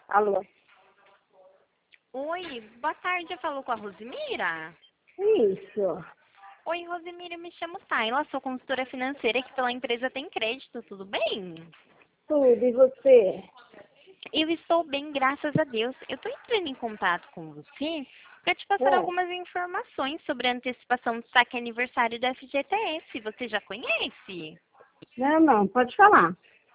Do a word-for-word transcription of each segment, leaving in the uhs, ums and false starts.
Alô? Oi, boa tarde, eu falo com a Rosemira? Isso. Oi, Rosemira, eu me chamo Tayla, sou consultora financeira aqui pela empresa Tem Crédito, tudo bem? Tudo, e você? Eu estou bem, graças a Deus. Eu estou entrando em contato com você para te passar É. algumas informações sobre a antecipação do saque aniversário da F G T S. Você já conhece? Não, não, pode falar.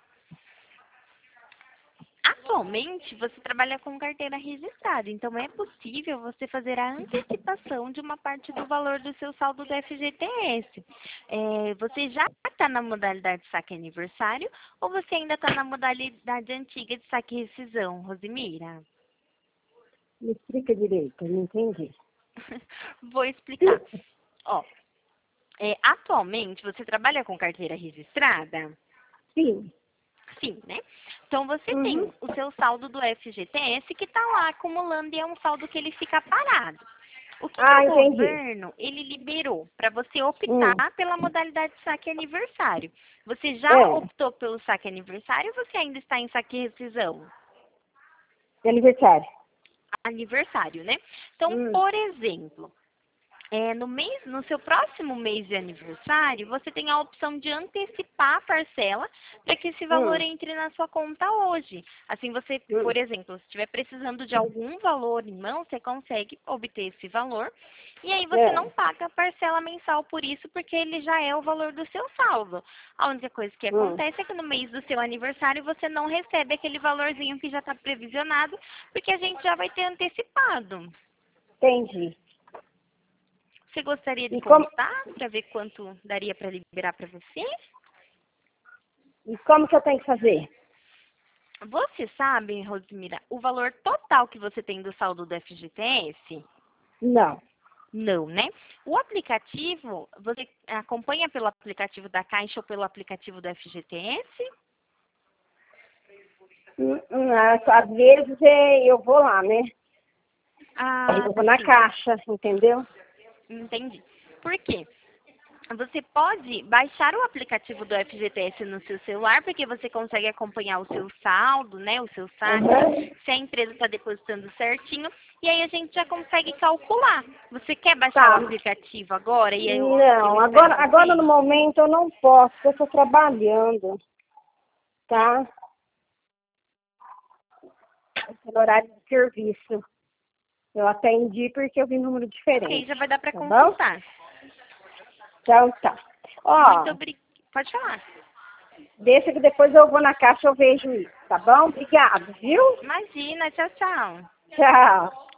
Atualmente, você trabalha com carteira registrada, então é possível você fazer a antecipação de uma parte do valor do seu saldo do F G T S. É, você já está na modalidade saque aniversário ou você ainda está na modalidade antiga de saque e rescisão, Rosemira? Me explica direito, eu não entendi. Vou explicar. Ó, é, atualmente, você trabalha com carteira registrada? Sim. Sim, né? Então você Uhum. tem o seu saldo do F G T S que está lá acumulando e é um saldo que ele fica parado. O que, que Ah, o entendi. governo ele liberou para você optar Hum. pela modalidade saque aniversário? Você já É, optou pelo saque aniversário ou você ainda está em saque e rescisão? de aniversário. Aniversário, né? Então, Hum. por exemplo, É, no mês, no seu próximo mês de aniversário, você tem a opção de antecipar a parcela para que esse valor Hum. entre na sua conta hoje. Assim, você, Hum. por exemplo, se estiver precisando de algum valor em mão, você consegue obter esse valor. E aí você É. não paga a parcela mensal por isso, porque ele já é o valor do seu saldo. A única coisa que Hum. acontece é que no mês do seu aniversário você não recebe aquele valorzinho que já está previsionado, porque a gente já vai ter antecipado. Entendi. Você gostaria de E como, contar para ver quanto daria para liberar para você? e como que eu tenho que fazer? Você sabe, Rosemira, o valor total que você tem do saldo do F G T S? Não. Não, né? O aplicativo, você acompanha pelo aplicativo da Caixa ou pelo aplicativo do F G T S? Hum, hum, Às às vezes é, eu vou lá, né? Ah, Eu vou na sim, caixa, entendeu? entendi. Por quê? Você pode baixar o aplicativo do F G T S no seu celular, porque você consegue acompanhar o seu saldo, né, o seu saque, Uhum. se a empresa está depositando certinho, e aí a gente já consegue calcular. Você quer baixar o Tá. aplicativo agora e eu, eu Não, espero agora, agora você? no momento eu não posso, porque eu estou trabalhando, tá? No horário de serviço. Eu atendi porque eu vi número Ok, diferente, já vai dar para tá bom? consultar. Então tá. Muito Ó, obrigada. Pode falar. deixa que depois eu vou na caixa e eu vejo isso, tá bom? Obrigado, viu? Imagina, tchau, tchau. Tchau.